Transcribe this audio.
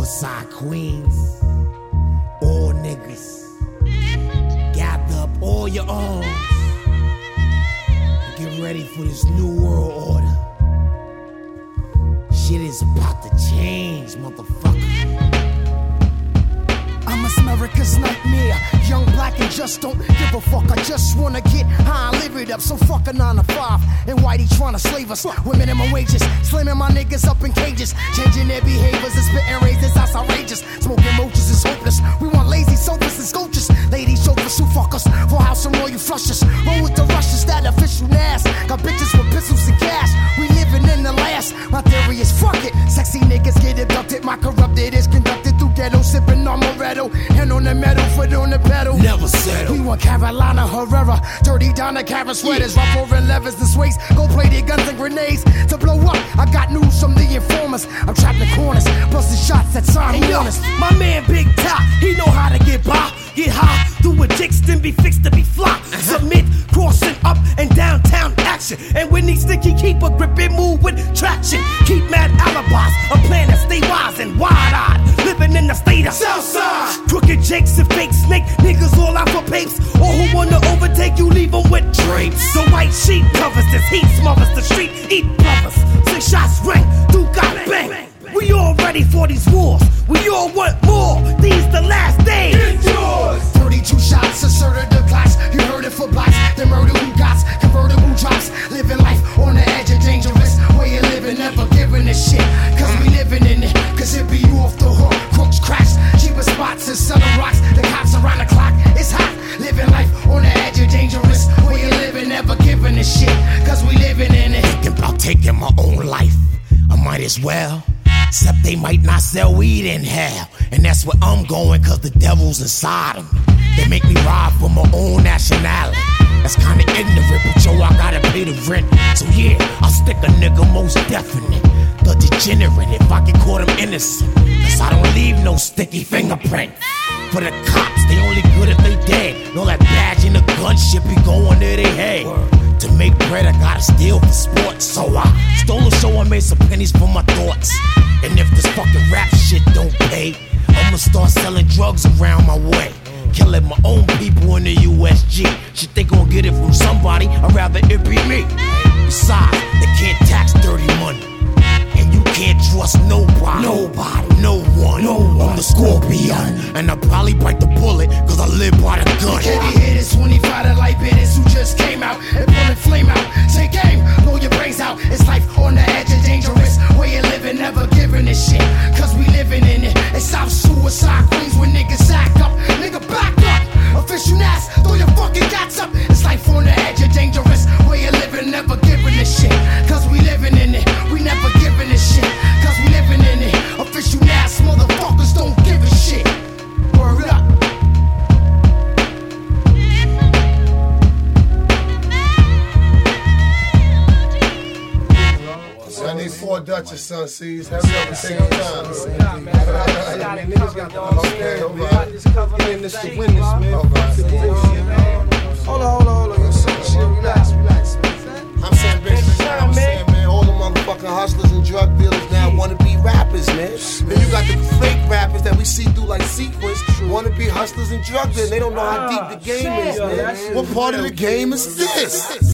suicide queens, all niggas, gather up all your arms and get ready for this new world order. Shit is about to change, motherfucker. I'm America's nightmare, young, black, and just don't give a fuck. I just wanna get high and live it up. So fuck a 9 to 5 and whitey tryna slave us with minimum wages, slamming my niggas up in cages, changing their behaviors and spitting razors. That's outrageous. Smoking roaches is hopeless. We want lazy sofas and sculptures, ladies chauffeurs who fuck us for house and royal flushes. Roll with the rushes, that official ass. Got bitches with pistols and cash. We living in the last. My theory is fuck it. Sexy niggas get abducted. My corrupted is conducted through ghetto, sipping Amaretto. Hand on the metal, foot on the pedal. Never settle. We want Carolina Herrera, dirty down the Cara sweaters, rough over levers and sways, gold plated guns and grenades to blow up. I got news from the informers. I'm trapped in corners, busting shots that sign warners. My man Big Top, he know how to get by, get high, do a dicks, then be fixed to be fly. Submit, crossing up and downtown action. And when he sticky, keep a grip and move with traction. Keep mad alibis, a plan that stay wise and wide-eyed. Living in the state of Southside. Crooked Jakes and fake snake niggas all out for papes. Or who wanna overtake you, leave them with drapes. The white sheet covers this heat, smothers the street, eat brothers. 6 shots ring, do got bang. We all ready for these wars. We all want more. These the last days. Get yours. 32 shots, asserted the class. You heard it for blacks. The murder who got convertible drops. Living life on the edge of dangerous. Way of living, never giving a shit. Cause we living in it. Cause it be you off the hook. Crooks crash. Cheapest spots and selling rocks. The cops around the clock. It's hot. Living life on the edge of dangerous. Way of living, never giving a shit. Cause we living in it. Thinking about taking my own life. I might as well. Except they might not sell weed in hell. And that's where I'm going, cause the devil's inside them. They make me ride for my own nationality. That's kinda ignorant, but yo, I gotta pay the rent. So yeah, I'll stick a nigga most definite. The degenerate, if I get caught, I'm innocent. Cause I don't leave no sticky fingerprint. For the cops, they only good if they dead. And all that badge and the gun shit be going to their head. To make bread, I gotta steal for sports. So I stole a show and made some pennies for my thoughts. And if this fucking rap shit don't pay, I'ma start selling drugs around my way. Killing my own people in the USG. Shit, they gon' get it from somebody, I'd rather it be me. Besides, they can't tax dirty money. And you can't trust nobody. Nobody, no one. I'm the Scorpion. And I probably bite the bullet, cause I live by the gun. Heavy hitters, 25 to light bitters who just came out and pulling flame out. Say game, blow your brains out. It's life on the edge of dangerous. Way of living, never giving a shit. Cause we living in it. It's South Suicide Queens when niggas act up. Nigga back up. Official ass, throw your fucking guts up. It's life on the edge of dangerous. Way of living, never giving a shit. Cause we living in it. We never giving a shit. Cause we living in it. Official ass motherfuckers don't give a shit. Word up. I need 4 Dutchess, son, C's. Hurry up and take your time. Niggas got the okay, in this to win this, man. Hold on. Relax, man. I'm saying, man, all the motherfucking hustlers and drug dealers now wanna be rappers, man. Then you got the fake rappers that we see through like Sequence, wanna be hustlers and drug dealers. They don't know how deep the game is, man. What part of the game is this?